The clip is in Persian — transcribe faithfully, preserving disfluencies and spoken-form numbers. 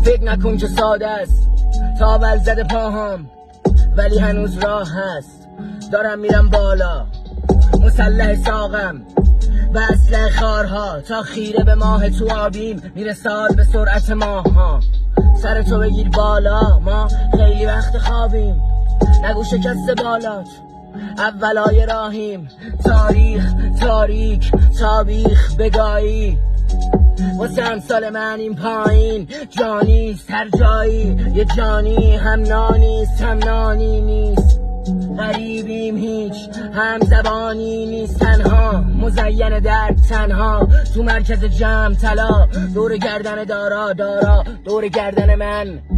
فکر نکن که ساده است، تاول زده پاهام ولی هنوز راه هست. دارم میرم بالا مسلح ساقم به اسلحه خارها، تا خیره به ماه تو آبیم میرساد به سرعت ماها. سر تو بگیر بالا، ما خیلی وقت خوابیم، نگو شکست بالات اولای راهیم. تاریخ تاریک تابیخ بگایی، واسه امثال من این پایین جانیست هر جایی. یه جانی هم نانیست هم نانی نیست، غریبیم هیچ هم زبانی نیست. تنها مزین درد تنها تو مرکز جمع طلا، دور گردن دارا دارا دور گردن من.